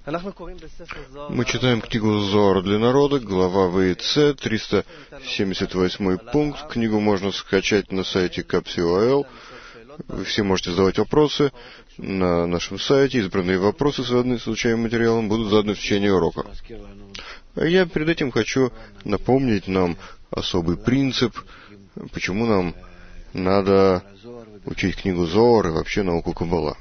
Мы читаем книгу Зоар для народа, глава ВИЦ, 378 пункт. Книгу можно скачать на сайте Capsi.ol. Вы все можете задавать вопросы на нашем сайте. Избранные вопросы, связанные с изучаемым материалом, будут заданы в течение урока. А я перед этим хочу напомнить нам особый принцип, почему нам надо учить книгу Зоар и вообще науку Каббала.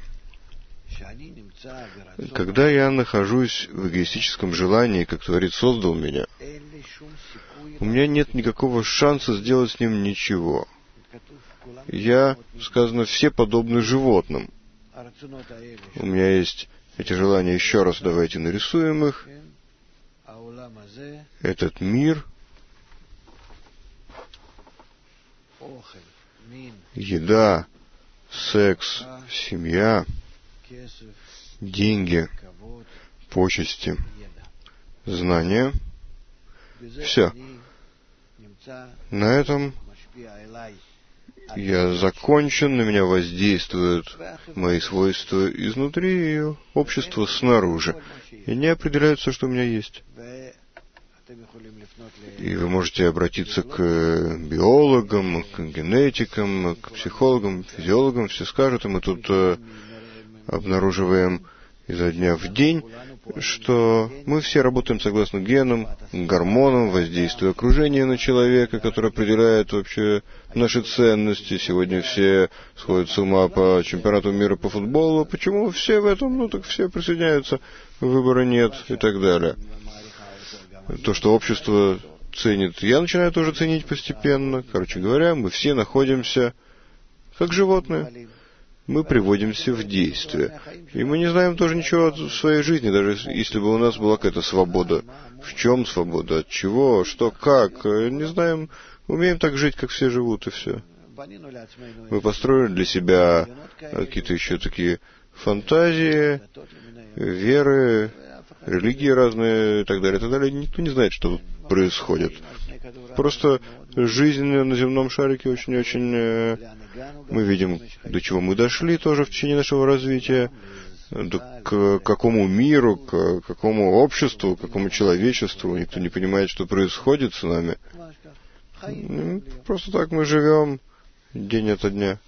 Когда я нахожусь в эгоистическом желании, как Творец создал меня, у меня нет никакого шанса сделать с ним ничего. Я, сказано, все подобны животным. У меня есть эти желания, еще раз давайте нарисуем их. Этот мир, еда, секс, семья, деньги, почести, знания. Все. На этом я закончен, на меня воздействуют мои свойства изнутри и общество снаружи. И не определяют все, что у меня есть. И вы можете обратиться к биологам, к генетикам, к психологам, физиологам. Все скажут, и мы тут обнаруживаем изо дня в день, что мы все работаем согласно генам, гормонам, воздействию окружения на человека, которое определяет вообще наши ценности. Сегодня все сходят с ума по чемпионату мира по футболу. Почему все в этом? Ну так все присоединяются, выбора нет и так далее. То, что общество ценит, я начинаю тоже ценить постепенно. Короче говоря, мы все находимся как животные. Мы приводимся в действие. И мы не знаем тоже ничего в своей жизни, даже если бы у нас была какая-то свобода. В чем свобода? От чего? Что? Как? Не знаем. Умеем так жить, как все живут, и все. Мы построили для себя какие-то еще такие фантазии, веры, религии разные и так далее, и так далее. Никто не знает, что тут происходит. Просто жизнь на земном шарике очень-очень... Мы видим, до чего мы дошли тоже в течение нашего развития, к какому миру, к какому обществу, к какому человечеству. Никто не понимает, что происходит с нами. Просто так мы живем день ото дня.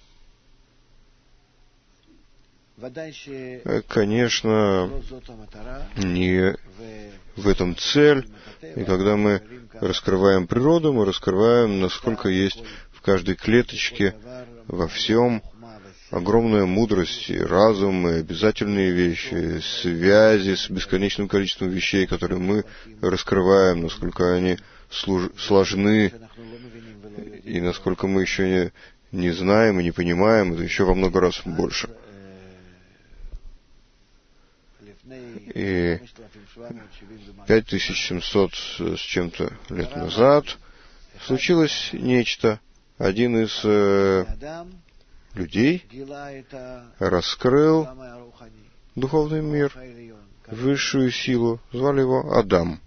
Конечно, не в этом цель. И когда мы раскрываем природу, мы раскрываем, насколько есть в каждой клеточке, во всем огромная мудрость, и разум, и обязательные вещи, связи с бесконечным количеством вещей, которые мы раскрываем, насколько они сложны, и насколько мы еще не знаем и не понимаем, это еще во много раз больше. И 5700 с чем-то лет назад случилось нечто. Один из людей раскрыл духовный мир, высшую силу. Звали его Адам.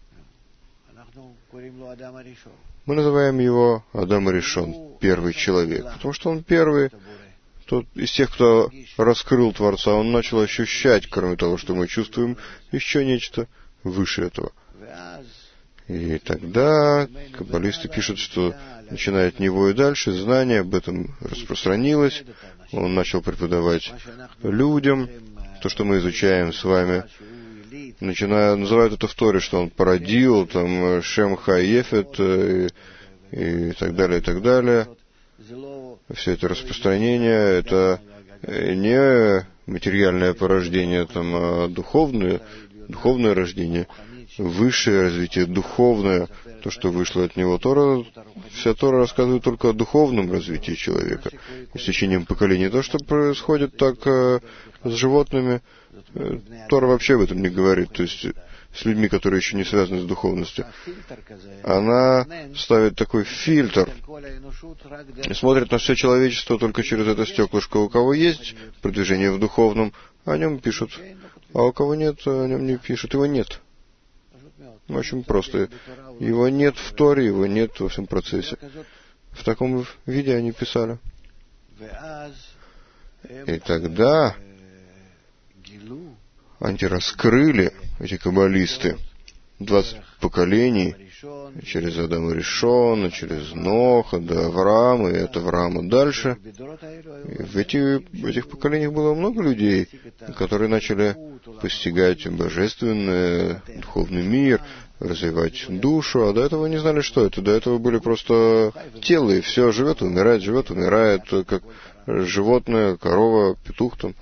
Мы называем его Адам Аришон, первый человек, потому что он первый. Тот из тех, кто раскрыл Творца, он начал ощущать, кроме того, что мы чувствуем, еще нечто выше этого. И тогда каббалисты пишут, что начиная от него и дальше, знание об этом распространилось. Он начал преподавать людям то, что мы изучаем с вами. Называют это в Торе, что он породил, там, Шем Ха-Ефет и так далее, и так далее. Все это распространение, это не материальное порождение, там, а духовное рождение, высшее развитие, духовное, то, что вышло от него. Вся Тора рассказывает только о духовном развитии человека, с течением поколений. То, что происходит так с животными, Тора вообще об этом не говорит. То есть с людьми, которые еще не связаны с духовностью. Она ставит такой фильтр и смотрит на все человечество только через это стеклышко. У кого есть продвижение в духовном, о нем пишут, а у кого нет, о нем не пишут. Его нет. Очень просто. Его нет в Торе, его нет во всем процессе. В таком виде они писали. И тогда они раскрыли, эти каббалисты, 20 поколений, через Адама Ришона, через Ноха, до Авраама, и от Авраама дальше. И в этих поколениях было много людей, которые начали постигать божественный, духовный мир, развивать душу, а до этого не знали, что это. До этого были просто тело, и все, живет, умирает, как животное, корова, петух там.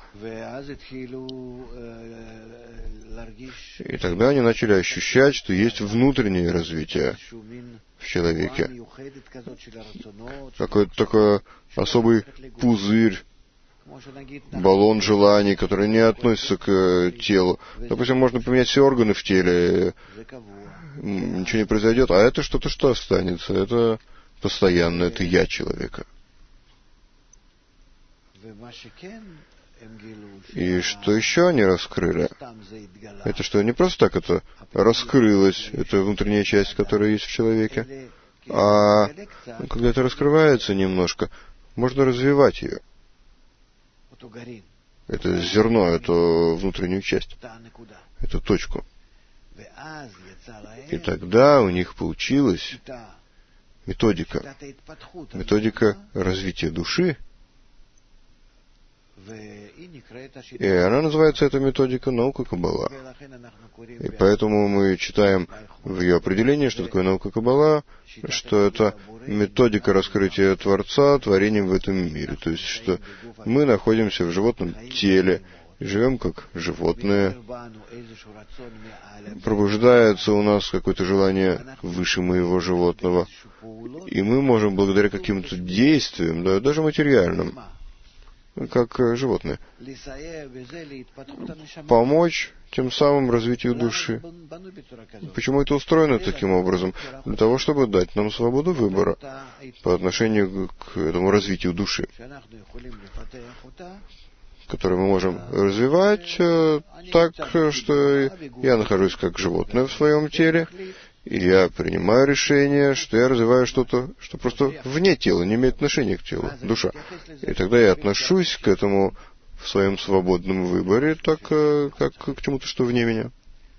И тогда они начали ощущать, что есть внутреннее развитие в человеке. Какой-то такой особый пузырь, баллон желаний, который не относится к телу. Допустим, можно поменять все органы в теле, ничего не произойдет, а это что-то, что останется. Это постоянно, это я человека. И что еще они раскрыли? Это что, не просто так это раскрылось, это внутренняя часть, которая есть в человеке, а когда это раскрывается немножко, можно развивать ее. Это зерно, эту внутреннюю часть, эту точку. И тогда у них получилась методика развития души. И она называется, эта методика, наука Каббала. И поэтому мы читаем в ее определении, что такое наука Каббала, что это методика раскрытия Творца творением в этом мире. То есть, что мы находимся в животном теле, живем как животные, пробуждается у нас какое-то желание выше моего животного, и мы можем благодаря каким-то действиям, да, даже материальным, как животные, помочь тем самым развитию души. Почему это устроено таким образом? Для того, чтобы дать нам свободу выбора по отношению к этому развитию души, которое мы можем развивать так, что я нахожусь как животное в своем теле, и я принимаю решение, что я развиваю что-то, что просто вне тела, не имеет отношения к телу, душа. И тогда я отношусь к этому в своем свободном выборе, так как к чему-то, что вне меня.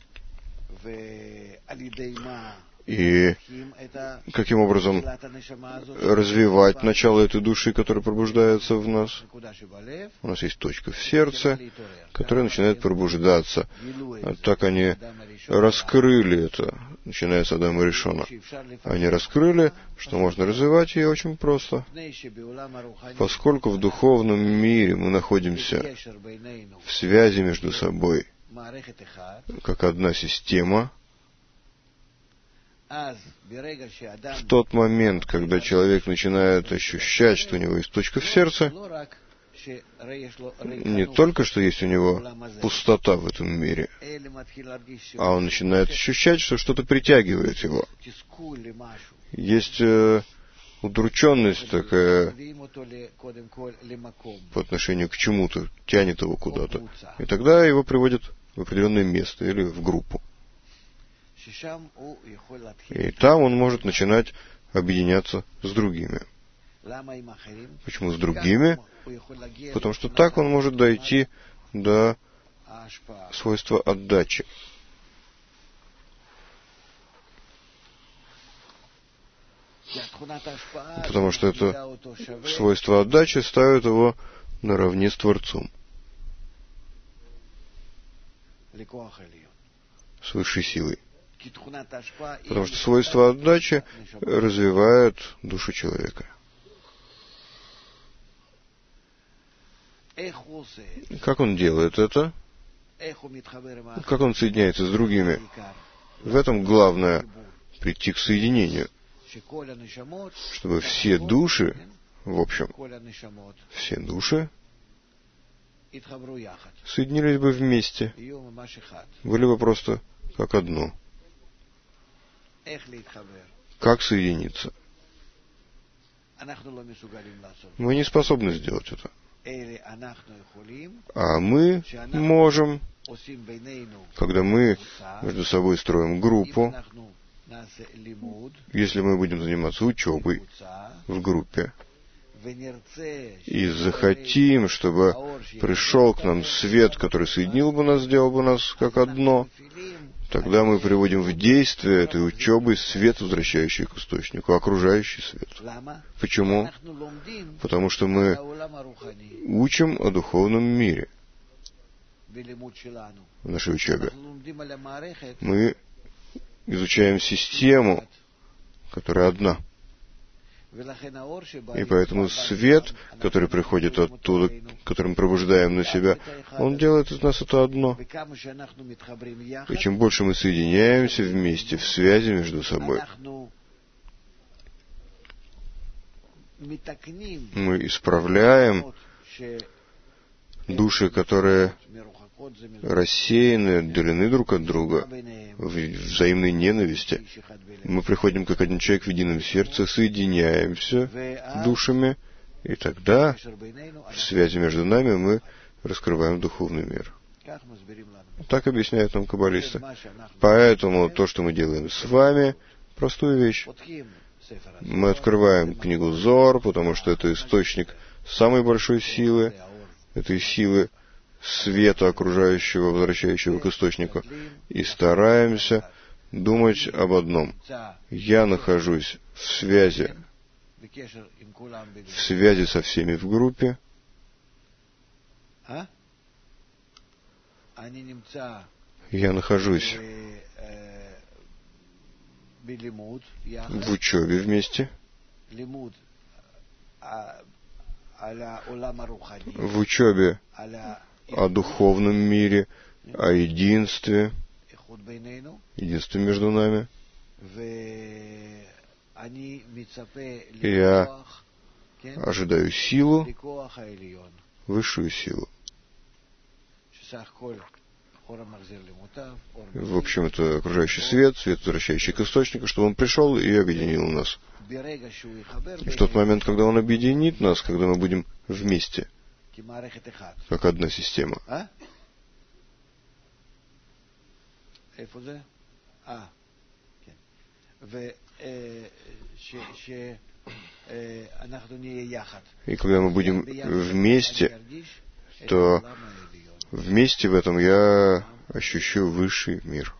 И каким образом развивать начало этой души, которая пробуждается в нас? У нас есть точка в сердце, которая начинает пробуждаться. Так они раскрыли это, начиная с Адама Ришона. Они раскрыли, что можно развивать ее очень просто. Поскольку в духовном мире мы находимся в связи между собой, как одна система, в тот момент, когда человек начинает ощущать, что у него есть точка в сердце, не только что есть у него пустота в этом мире, а он начинает ощущать, что что-то притягивает его. Есть удрученность такая по отношению к чему-то, тянет его куда-то. И тогда его приводят в определенное место или в группу. И там он может начинать объединяться с другими. Почему с другими? Потому что так он может дойти до свойства отдачи. Потому что это свойство отдачи ставит его наравне с Творцом, с высшей силой. Потому что свойство отдачи развивает душу человека. Как он делает это? Как он соединяется с другими? В этом главное — прийти к соединению, чтобы все души, в общем, все души соединились бы вместе, были бы просто как одно. Как соединиться? Мы не способны сделать это. А мы можем, когда мы между собой строим группу, если мы будем заниматься учебой в группе, и захотим, чтобы пришел к нам свет, который соединил бы нас, сделал бы нас как одно, тогда мы приводим в действие этой учебы свет, возвращающий к источнику, окружающий свет. Почему? Потому что мы учим о духовном мире в нашей учебе. Мы изучаем систему, которая одна. И поэтому свет, который приходит оттуда, которым пробуждаем на себя, он делает из нас это одно. И чем больше мы соединяемся вместе, в связи между собой, мы исправляем души, которые рассеяны, отделены друг от друга в взаимной ненависти. Мы приходим как один человек в едином сердце, соединяемся душами, и тогда в связи между нами мы раскрываем духовный мир. Так объясняют нам каббалисты. Поэтому то, что мы делаем с вами, простую вещь. Мы открываем книгу Зоар, потому что это источник самой большой силы, этой силы света окружающего, возвращающего к источнику, и стараемся думать об одном. Я нахожусь в связи со всеми в группе. Я нахожусь в учебе вместе, в учебе о духовном мире, о единстве между нами. И я ожидаю силу, высшую силу. В общем, это окружающий свет, свет, возвращающий к источнику, чтобы он пришел и объединил нас. И в тот момент, когда он объединит нас, когда мы будем вместе, как одна система. И когда мы будем вместе, то вместе в этом я ощущу высший мир.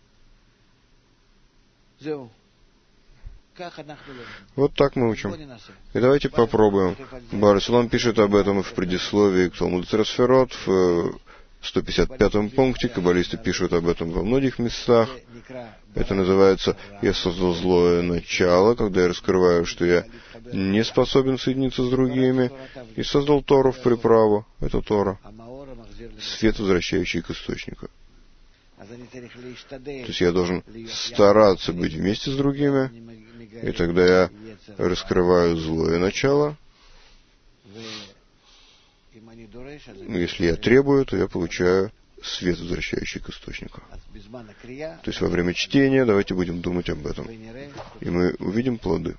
Вот так мы учим. И давайте попробуем. Бар-Силам пишет об этом в предисловии к Талмуду Цересферот, в 155-м пункте. Каббалисты пишут об этом во многих местах. Это называется «Я создал злое начало», когда я раскрываю, что я не способен соединиться с другими, и создал Тору в приправу. Это Тора. Свет, возвращающий к источнику. То есть я должен стараться быть вместе с другими, и тогда я раскрываю злое начало. Если я требую, то я получаю свет, возвращающий к источнику. То есть во время чтения давайте будем думать об этом. И мы увидим плоды.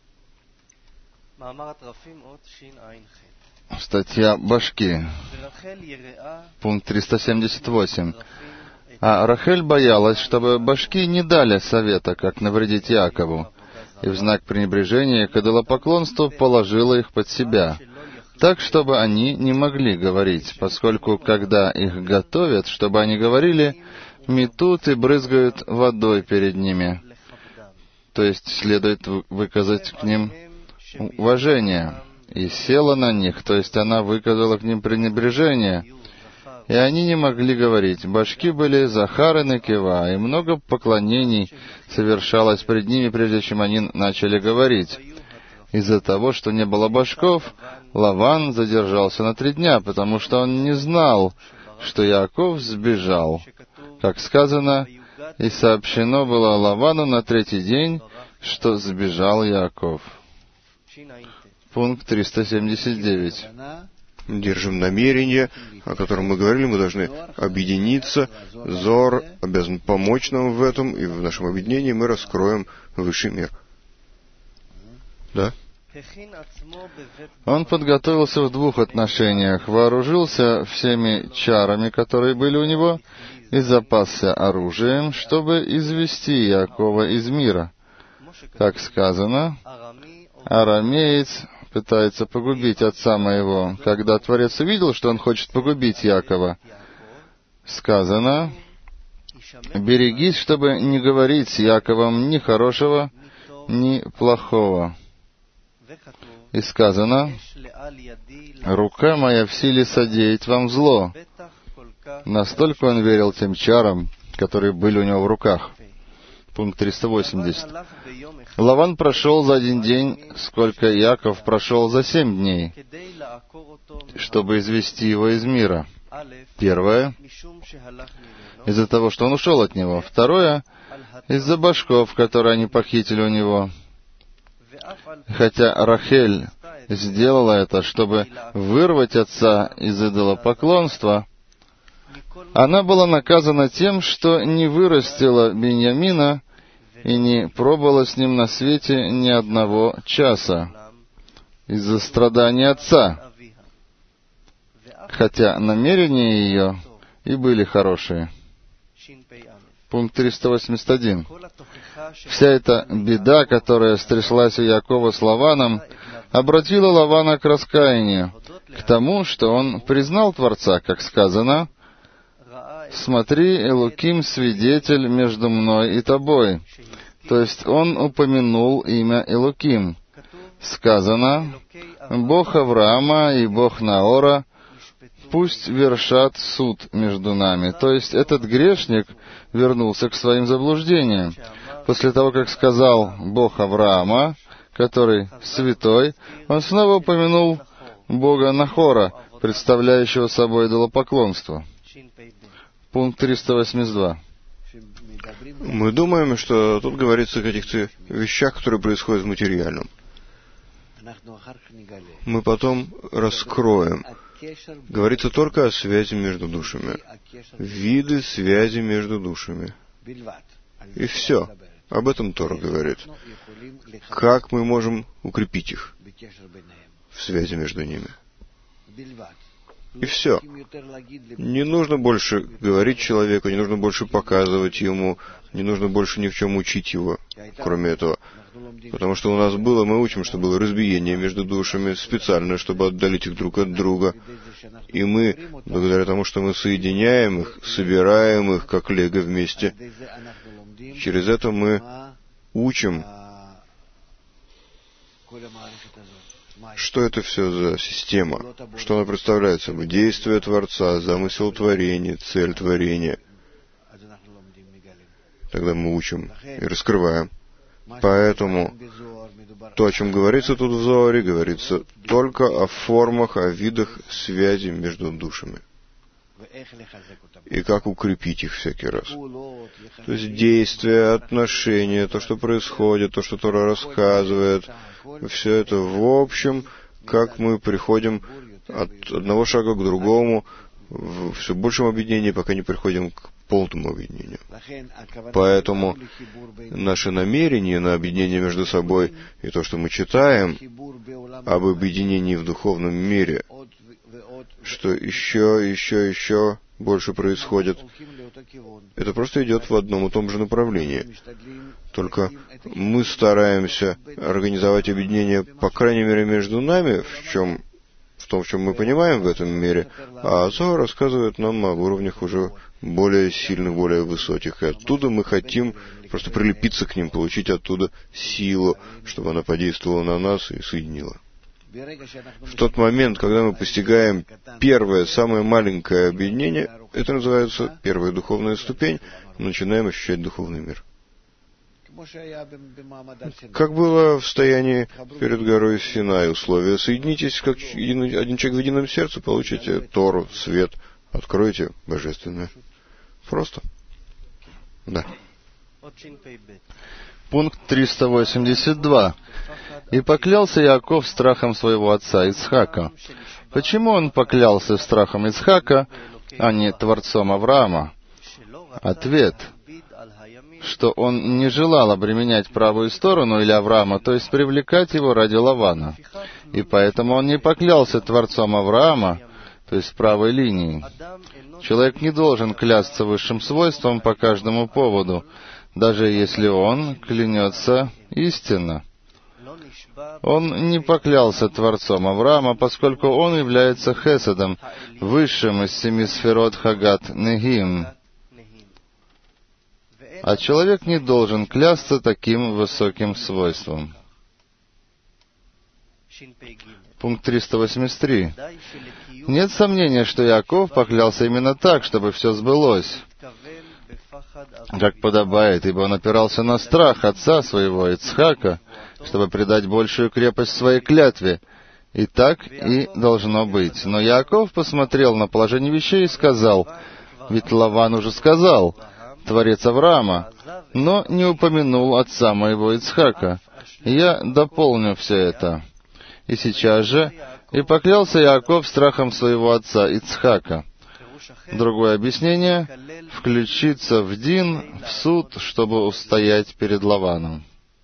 Статья Башки, пункт 378. А Рахель боялась, чтобы Башки не дали совета, как навредить Якову, и в знак пренебрежения к идолопоклонству положила их под себя, так, чтобы они не могли говорить, поскольку, когда их готовят, чтобы они говорили, метут и брызгают водой перед ними. То есть следует выказать к ним уважение. И села на них, то есть она выказала к ним пренебрежение, и они не могли говорить. Башки были Захар и Некева, и много поклонений совершалось пред ними, прежде чем они начали говорить. Из-за того, что не было башков, Лаван задержался на 3 дня, потому что он не знал, что Яаков сбежал. Как сказано, и сообщено было Лавану на 3-й день, что сбежал Яаков. Пункт 379. Держим намерение, о котором мы говорили, мы должны объединиться. Зоар обязан помочь нам в этом, и в нашем объединении мы раскроем высший мир. Да? Он подготовился в 2 отношениях. Вооружился всеми чарами, которые были у него, и запасся оружием, чтобы извести Яакова из мира. Как сказано, арамеец пытается погубить отца моего. Когда Творец увидел, что он хочет погубить Якова, сказано: «Берегись, чтобы не говорить с Яковом ни хорошего, ни плохого». И сказано: «Рука моя в силе содеять вам зло». Настолько он верил тем чарам, которые были у него в руках. Пункт 380. Лаван прошел за один день, сколько Яков прошел за 7 дней, чтобы извести его из мира. Первое — из-за того, что он ушел от него. Второе — из-за башков, которые они похитили у него. Хотя Рахель сделала это, чтобы вырвать отца из идолопоклонства, она была наказана тем, что не вырастила Биньямина и не пробыла с ним на свете ни одного часа из-за страданий отца, хотя намерения ее и были хорошие. Пункт 381. Вся эта беда, которая стряслась у Якова с Лаваном, обратила Лавана к раскаянию, к тому, что он признал Творца, как сказано: «Смотри, Элоким, свидетель между мной и тобой». То есть он упомянул имя Элоким. Сказано: «Бог Авраама и Бог Наора пусть вершат суд между нами». То есть этот грешник вернулся к своим заблуждениям. После того, как сказал Бог Авраама, который святой, он снова упомянул Бога Нахора, представляющего собой идолопоклонство. Пункт 382. Мы думаем, что тут говорится о каких-то вещах, которые происходят в материальном. Мы потом раскроем. Говорится только о связи между душами. Виды связи между душами. И все. Об этом Тора говорит. Как мы можем укрепить их в связи между ними. И все. Не нужно больше говорить человеку, не нужно больше показывать ему, не нужно больше ни в чем учить его, кроме этого. Потому что у нас было, мы учим, что было разбиение между душами специально, чтобы отдалить их друг от друга. И мы, благодаря тому, что мы соединяем их, собираем их, как лего вместе, через это мы учим, что это все за система, что она представляет собой, действие Творца, замысел творения, цель творения. Тогда мы учим и раскрываем. Поэтому то, о чем говорится тут в Зоаре, говорится только о формах, о видах связи между душами. И как укрепить их всякий раз. То есть действия, отношения, то, что происходит, то, что Тора рассказывает, все это в общем, как мы приходим от одного шага к другому в все большем объединении, пока не приходим к полному объединению. Поэтому наше намерение на объединение между собой и то, что мы читаем об объединении в духовном мире, что еще больше происходит, это просто идет в одном и том же направлении. Только мы стараемся организовать объединение, по крайней мере, между нами, в том, в чем мы понимаем в этом мире, а Зоар рассказывает нам об уровнях уже более сильных, более высоких. И оттуда мы хотим просто прилепиться к ним, получить оттуда силу, чтобы она подействовала на нас и соединила. В тот момент, когда мы постигаем первое, самое маленькое объединение, это называется первая духовная ступень, начинаем ощущать духовный мир. Как было в стоянии перед горой Синай условия: соединитесь как один человек в едином сердце, получите Тору, свет, откроете божественное. Просто. Да. Пункт 382. «И поклялся Яаков страхом своего отца Ицхака». Почему он поклялся страхом Ицхака, а не Творцом Авраама? Ответ, что он не желал обременять правую сторону или Авраама, то есть привлекать его ради Лавана. И поэтому он не поклялся Творцом Авраама, то есть правой линией. Человек не должен клясться высшим свойством по каждому поводу, даже если он клянется истинно. Он не поклялся Творцом Авраама, поскольку он является Хеседом, высшим из 7 сферот Хагат Негим. А человек не должен клясться таким высоким свойством. Пункт 383. Нет сомнения, что Иаков поклялся именно так, чтобы все сбылось, как подобает, ибо он опирался на страх отца своего, Ицхака, чтобы придать большую крепость своей клятве. И так и должно быть. Но Иаков посмотрел на положение вещей и сказал, ведь Лаван уже сказал, Творец Авраама, но не упомянул отца моего Ицхака. Я дополню все это. И сейчас же и поклялся Иаков страхом своего отца Ицхака. Другое объяснение — включиться в Дин, в суд, чтобы устоять перед Лаваном.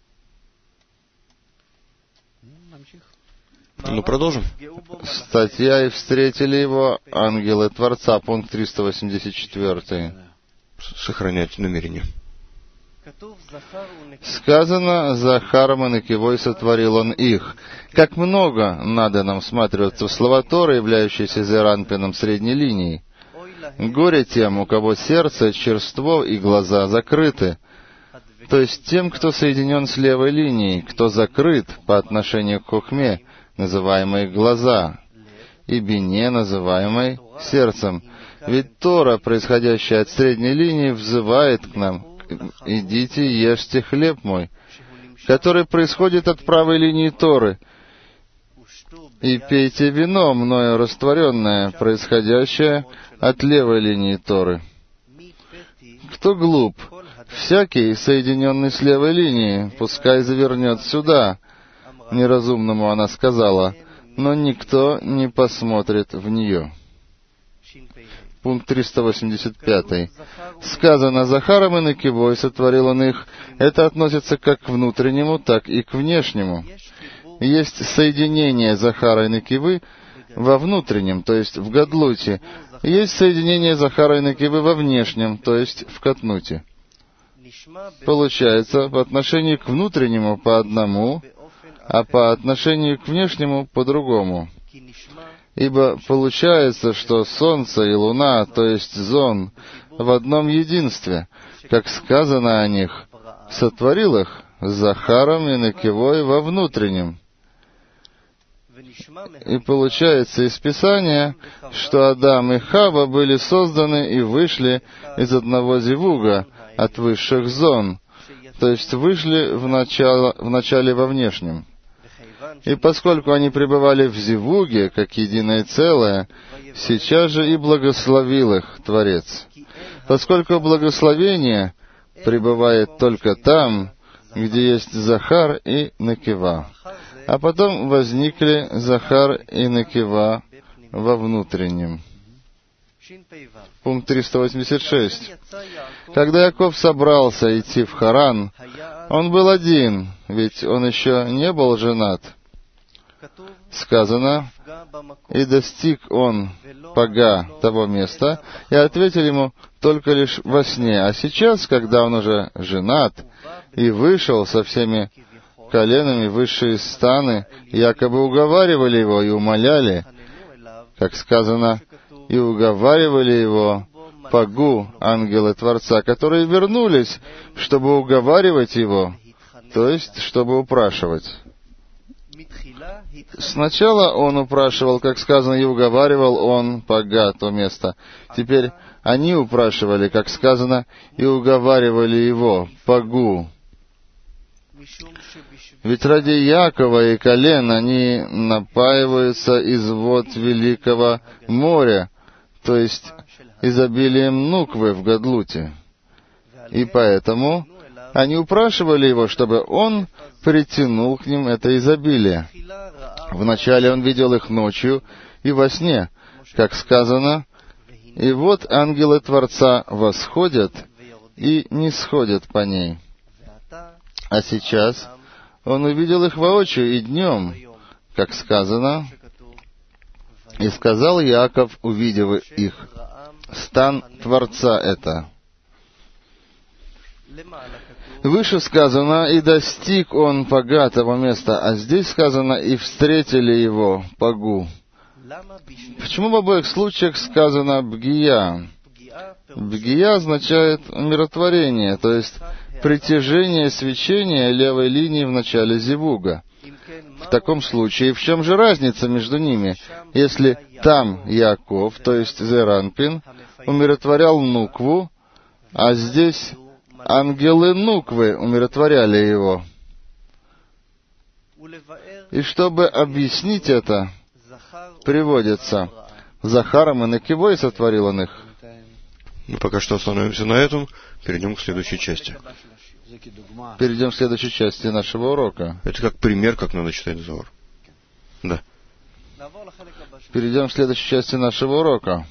Ну, продолжим. Статья «И встретили его ангелы Творца», пункт 384. Сохранять намерение. Сказано, Захаром и Накивой сотворил он их. Как много надо нам всматриваться в слова Торы, являющиеся зеранпином средней линии. Горе тем, у кого сердце черство и глаза закрыты, то есть тем, кто соединен с левой линией, кто закрыт по отношению к хохме, называемой глаза, и бине, называемой сердцем. Ведь Тора, происходящая от средней линии, взывает к нам: «Идите, ешьте хлеб мой», который происходит от правой линии Торы, «и пейте вино, мною растворенное, происходящее от левой линии Торы». Кто глуп? Всякий, соединенный с левой линией, пускай завернет сюда. Неразумному она сказала, но никто не посмотрит в нее. Пункт 385. Сказано, Захаром и Накивой сотворил он их. Это относится как к внутреннему, так и к внешнему. Есть соединение Захара и Накивы во внутреннем, то есть в Гадлуте. Есть соединение Захара и Накивы во внешнем, то есть в Катнуте. Получается, по отношению к внутреннему по одному, а по отношению к внешнему по другому. Ибо получается, что Солнце и Луна, то есть Зон, в одном единстве, как сказано о них, сотворил их с Захаром и Накивой во внутреннем. И получается из Писания, что Адам и Хава были созданы и вышли из одного зивуга, от высших зон, то есть вышли в начале во внешнем. И поскольку они пребывали в зивуге, как единое целое, сейчас же и благословил их Творец. Поскольку благословение пребывает только там, где есть Захар и Накива. А потом возникли Захар и Накива во внутреннем. Пункт 386. Когда Иаков собрался идти в Харан, он был один, ведь он еще не был женат. Сказано, и достиг он Пага того места, и ответил ему только лишь во сне. А сейчас, когда он уже женат и вышел со всеми коленами высшие станы, якобы уговаривали его и умоляли, как сказано, и уговаривали его Пагу, ангелы Творца, которые вернулись, чтобы уговаривать его, то есть, чтобы упрашивать. Сначала он упрашивал, как сказано, и уговаривал он Пага то место. Теперь они упрашивали, как сказано, и уговаривали его Пагу. Ведь ради Якова и колен они напаиваются из вод Великого моря, то есть изобилием нуквы в Гадлуте. И поэтому они упрашивали его, чтобы он притянул к ним это изобилие. Вначале он видел их ночью и во сне, как сказано, «И вот ангелы Творца восходят и не сходят по ней». А сейчас он увидел их воочию и днем, как сказано, «И сказал Иаков, увидев их, стан Творца это». Выше сказано, и достиг он Пага того места, а здесь сказано, и встретили его Пагу. Почему в обоих случаях сказано Бгия? Бгия означает умиротворение, то есть притяжение свечения левой линии в начале зивуга. В таком случае, в чем же разница между ними, если там Яков, то есть Зеранпин, умиротворял Нукву, а здесь ангелы Нуквы умиротворяли его? И чтобы объяснить это, приводится: Захаром и Некивой сотворил он их. Мы пока что остановимся на этом, перейдем к следующей части. Перейдем к следующей части нашего урока. Это как пример, как надо читать Зоар. Да. Перейдем к следующей части нашего урока.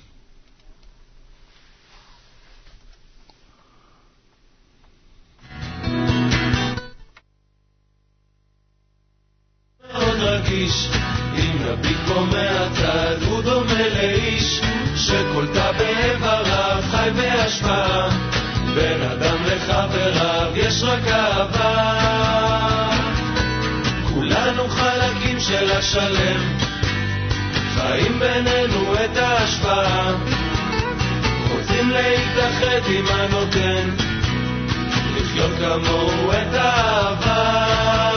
אם נביט בו מהצד הוא דומה לאיש שכל תא באיבריו חי בהשפעה בין אדם לחבריו יש רק אהבה כולנו חלקים של השלם חיים בינינו את ההשפעה רוצים להתאחד עם הנותן לחיות כמוהו את האהבה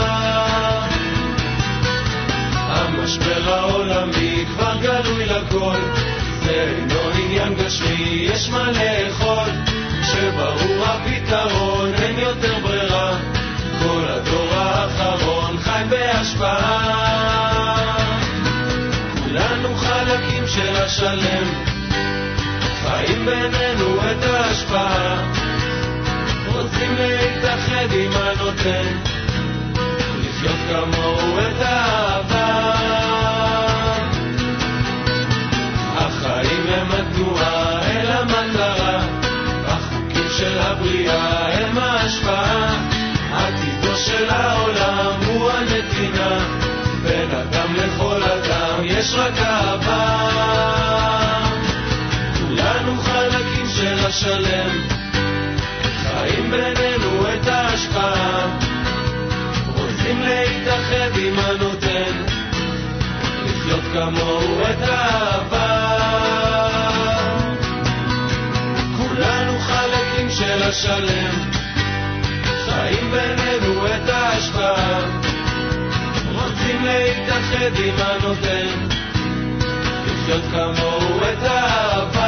המשבר העולמי כבר גלוי לכל זה אינו עניין גשמי יש מה לאכול שברור הפתרון אין יותר ברירה כל הדור האחרון חי בהשפעה כולנו חלקים של השלם חיים בינינו את ההשפעה רוצים להתאחד עם הנותן לחיות כמוהו את האהבה החיים הם התנועה אל המטרה החוקים של הבריאה הם ההשפעה עתידו של העולם הוא הנתינה בין אדם לכל אדם יש רק אהבה כולנו חלקים של השלם חיים בינינו את ההשפעה רוצים להתאחד עם הנותן לחיות כמוהו את האהבה כולנו חלקים של השלם חיים בינינו את ההשפעה רוצים להתאחד עם הנותן לחיות כמוהו את האהבה